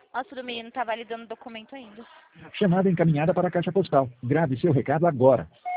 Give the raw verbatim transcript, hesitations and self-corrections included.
Nossa, do menino tá validando o documento ainda. Chamada encaminhada para a caixa postal. Grave seu recado agora.